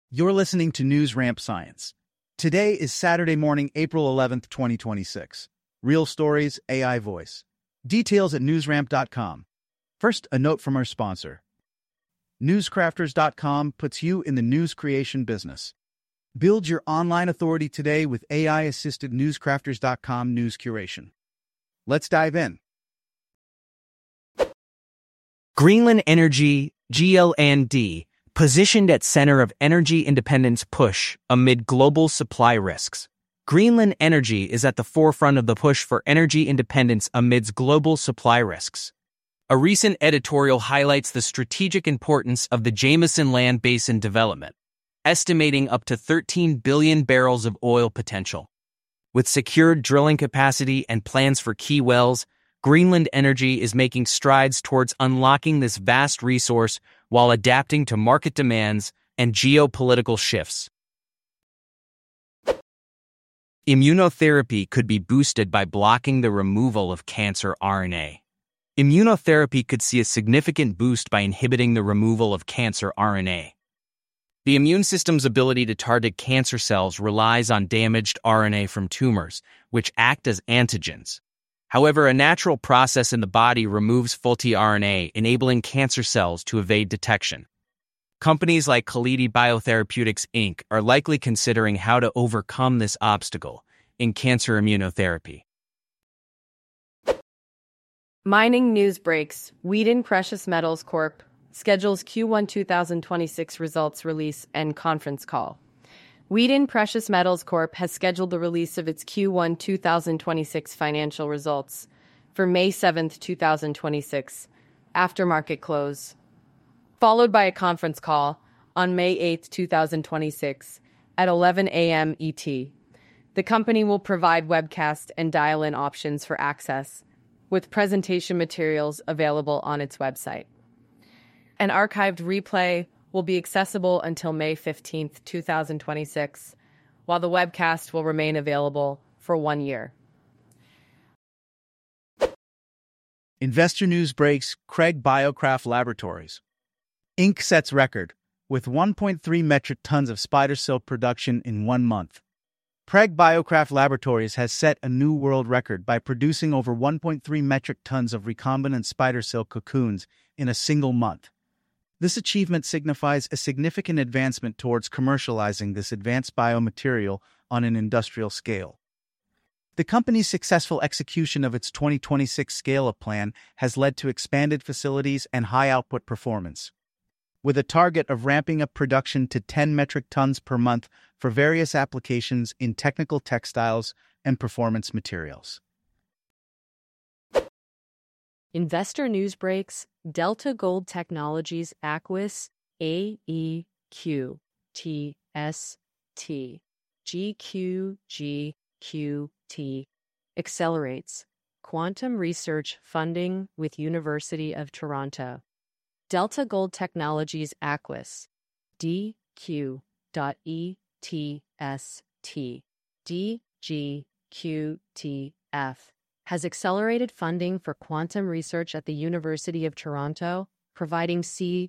You're listening to News Ramp Science. Today is Saturday morning, April 11th, 2026. Real stories, AI voice. Details at newsramp.com. First, a note from our sponsor. Newscrafters.com puts you in the news creation business. Build your online authority today with AI-assisted newscrafters.com news curation. Let's dive in. Greenland Energy, GLND, positioned at center of energy independence push amid global supply risks. Greenland Energy is at the forefront of the push for energy independence amidst global supply risks. A recent editorial highlights the strategic importance of the Jameson Land Basin development, estimating up to 13 billion barrels of oil potential. With secured drilling capacity and plans for key wells, Greenland Energy is making strides towards unlocking this vast resource while adapting to market demands and geopolitical shifts. Immunotherapy could be boosted by blocking the removal of cancer RNA. Immunotherapy could see a significant boost by inhibiting the removal of cancer RNA. The immune system's ability to target cancer cells relies on damaged RNA from tumors, which act as antigens. However, a natural process in the body removes faulty RNA, enabling cancer cells to evade detection. Companies like Kalidi Biotherapeutics, Inc. are likely considering how to overcome this obstacle in cancer immunotherapy. Mining news breaks. Wheaton Precious Metals Corp. schedules Q1 2026 results release and conference call. Wheaton Precious Metals Corp. has scheduled the release of its Q1 2026 financial results for May 7, 2026, after market close, followed by a conference call on May 8, 2026, at 11 a.m. ET. The company will provide webcast and dial-in options for access, with presentation materials available on its website. An archived replay will be accessible until May 15, 2026, while the webcast will remain available for 1 year. Investor news breaks. Craig Biocraft Laboratories, Inc. sets record with 1.3 metric tons of spider silk production in 1 month. Craig Biocraft Laboratories has set a new world record by producing over 1.3 metric tons of recombinant spider silk cocoons in a single month. This achievement signifies a significant advancement towards commercializing this advanced biomaterial on an industrial scale. The company's successful execution of its 2026 scale-up plan has led to expanded facilities and high output performance, with a target of ramping up production to 10 metric tons per month for various applications in technical textiles and performance materials. Investor news breaks. Delta Gold Technologies Aquis AEQTST GQGQT accelerates quantum research funding with University of Toronto. Delta Gold Technologies Aquis DQ.ETST DGQTF has accelerated funding for quantum research at the University of Toronto, providing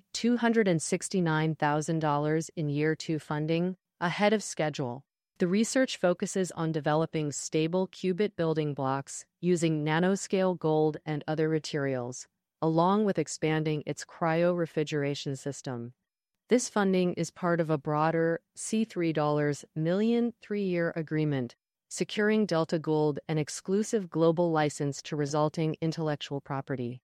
$269,000 in Year 2 funding, ahead of schedule. The research focuses on developing stable qubit building blocks using nanoscale gold and other materials, along with expanding its cryo-refrigeration system. This funding is part of a broader $3 million 3-year agreement, securing Delta Gold an exclusive global license to resulting intellectual property.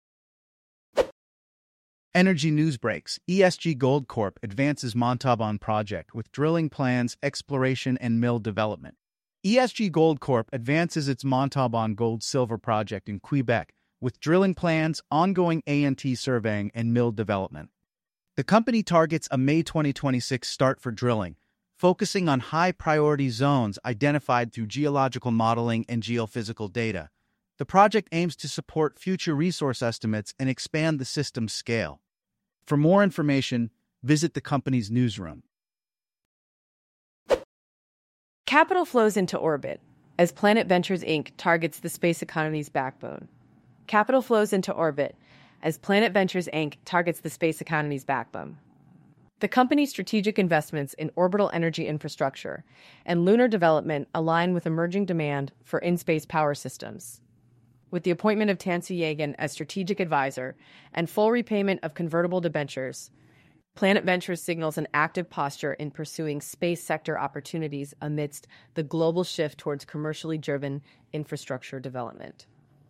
Energy news breaks. ESG Gold Corp. advances Montauban project with drilling plans, exploration, and mill development. ESG Gold Corp. advances its Montauban gold-silver project in Quebec with drilling plans, ongoing A&T surveying, and mill development. The company targets a May 2026 start for drilling, focusing on high-priority zones identified through geological modeling and geophysical data. The project aims to support future resource estimates and expand the system's scale. For more information, visit the company's newsroom. Capital flows into orbit as Planet Ventures Inc. targets the space economy's backbone. Capital flows into orbit as Planet Ventures Inc. targets the space economy's backbone. The company's strategic investments in orbital energy infrastructure and lunar development align with emerging demand for in-space power systems. With the appointment of Tansy Yagan as strategic advisor and full repayment of convertible debentures, Planet Ventures signals an active posture in pursuing space sector opportunities amidst the global shift towards commercially driven infrastructure development.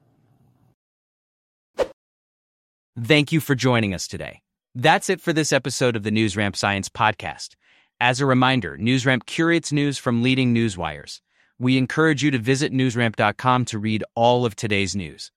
Thank you for joining us today. That's it for this episode of the NewsRamp Science Podcast. As a reminder, NewsRamp curates news from leading news wires. We encourage you to visit newsramp.com to read all of today's news.